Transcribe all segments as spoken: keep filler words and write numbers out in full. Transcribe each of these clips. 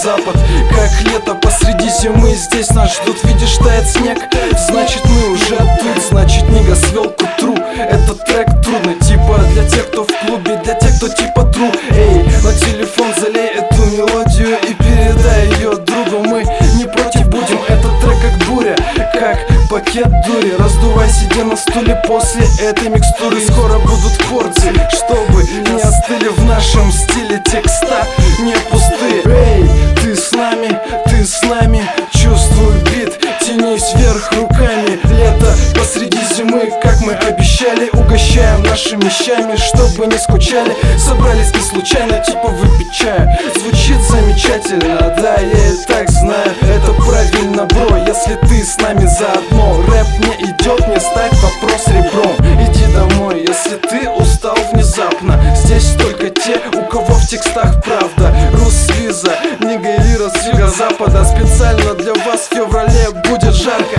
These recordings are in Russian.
юго-запад. Как лето посреди зимы, здесь нас ждут. Видишь, тает снег, значит мы уже тут. Значит Нига свел к утру. Этот трек трудный, типа для тех, кто в клубе, для тех, кто типа тру. Эй, на телефон залей эту мелодию и передай ее другу. Мы не против будем, этот трек как буря, как пакет дури. Раздувай, сидя на стуле после этой микстуры. Скоро будут порции, чтобы не остыли в нашем стиле. Текста не пустые. Эй, ты с нами, ты с нами, чувствуй бит, тянись вверх руками. Лето посреди зимы, как мы обещали, угощаем нашими щами, чтобы не скучали. Собрались не случайно, типа выпить чая. Звучит замечательно, да, я и так знаю. Это правильно, бро, если ты с нами заодно. Рэп не идет, не ставь вопрос ребром. Иди домой, если ты устал внезапно. Здесь только те, у кого в текстах правда. Русвиза, Нига и Лира с юго-запада. Специально для вас в феврале будет жарко.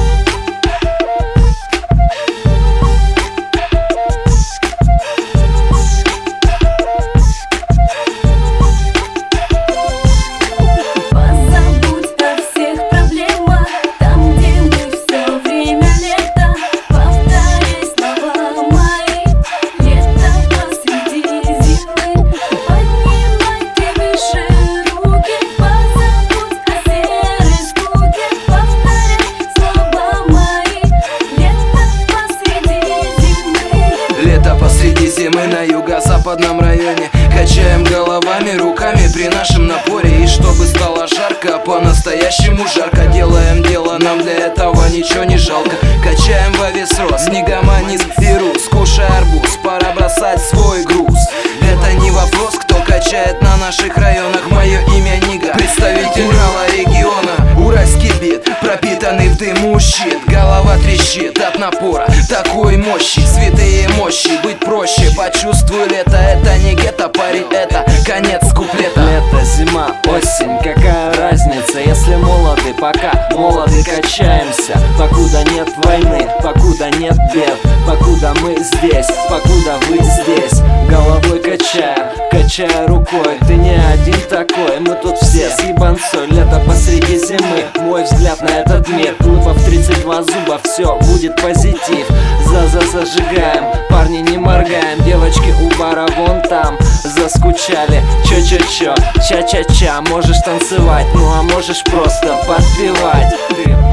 Посреди зимы на юго-западном районе качаем головами, руками при нашем напоре. И чтобы стало жарко, по-настоящему жарко, делаем дело, нам для этого ничего не жалко. Качаем во весь рост, нигаманизм и рус. Кушай арбуз, пора бросать свой груз. Это не вопрос, кто качает на наших районах. Мое имя Нига, представитель Урала региона. Уральский бит, пропитанный в дыму щит. Голова трещит от напора такой мощи. Святые мощи, быть проще. Почувствуй лето, это не гетто, парень, это конец куплета. Лето, зима, осень, какая разница? Если молоды, пока молоды качаемся. Покуда нет войны, покуда нет бед, покуда мы здесь, покуда вы здесь. Головой качая, качая рукой. Ты не один такой, мы тут все с ебанцой. Лето посреди зимы, мой взгляд на этот мир. Клубов тридцать два зуба, все будет позитив. За-за-зажигаем, парни не моргаем. Девочки у бара вон там заскучали. Чё-чё-чё, ча-ча-ча. Можешь танцевать, ну а можешь просто подпевать. Ты